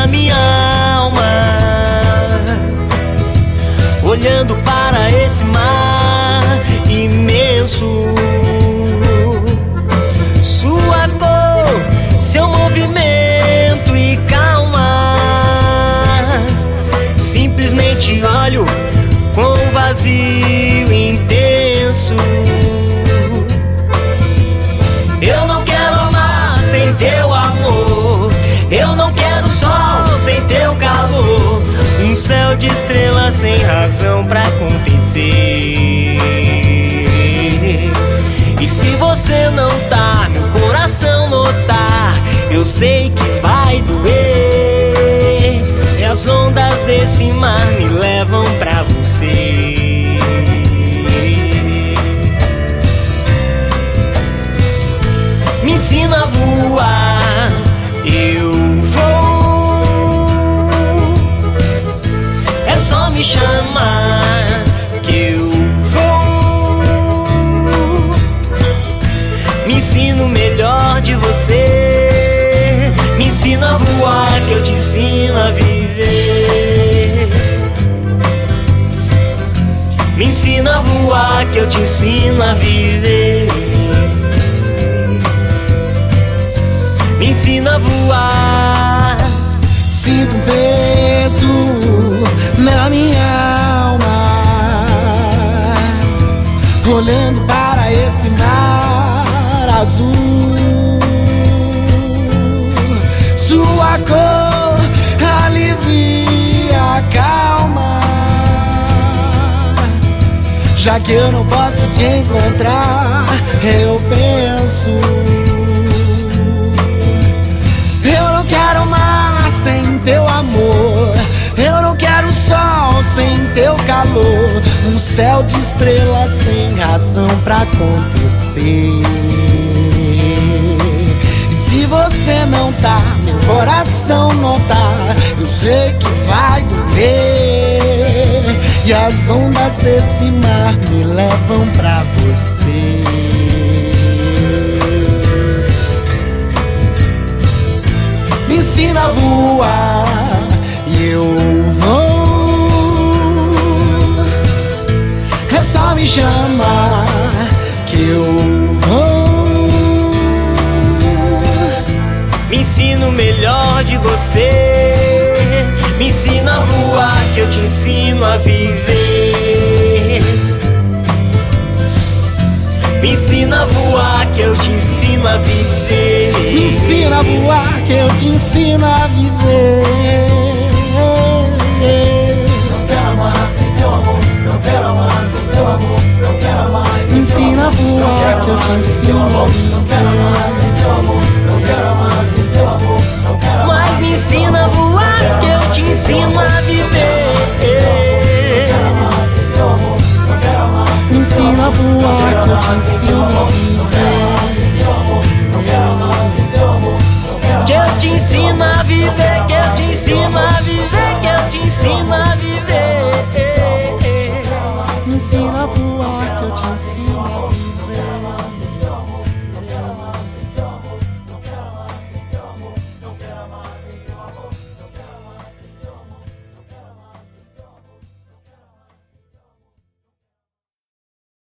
na minha alma, olhando para esse mar imenso. Sua cor, seu movimento e calma, simplesmente olho com um vazio intenso. Eu não quero amar sem teu amor, eu não quero sol sem teu calor, um céu de estrelas sem razão pra acontecer. E se você não tá, meu coração notar, eu sei que vai doer, e as ondas desse mar me levam pra você. Me ensina a voar, eu vou. É só me chamar que eu vou. Me ensina o melhor de você, me ensina a voar que eu te ensino a viver. Me ensina a voar que eu te ensino a viver. Me ensina a voar. Sinto um peso na minha alma, olhando para esse mar azul. Sua cor alivia a calma, já que eu não posso te encontrar, eu penso. Eu não quero mar sem teu amor, eu não quero sol sem teu calor, um céu de estrelas sem razão pra acontecer. E se você não tá, meu coração não tá, eu sei que vai doer, e as ondas desse mar me levam pra você. Me ensina a voar e eu vou. É só me chamar que eu vou. Me ensina o melhor de você, me ensina a voar que eu te ensino a viver. Me ensina a voar que eu te ensino a viver. Me ensina a voar que eu te ensino a viver. Não quero amar sem teu amor, não quero amar sem teu amor, não quero amar sem teu amor. Me ensina a voar que eu te ensino a viver. Não quero amar sem teu amor, não quero amar sem teu amor, não quero amar. Mas me ensina a voar que eu te ensino a viver. Me ensina a voar que eu te ensino a viver. Que eu te ensino a viver, que eu te ensino a